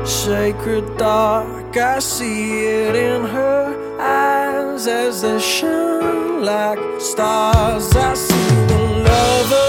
Sacred dark, I see it in her eyes as they shine like stars. I see the lover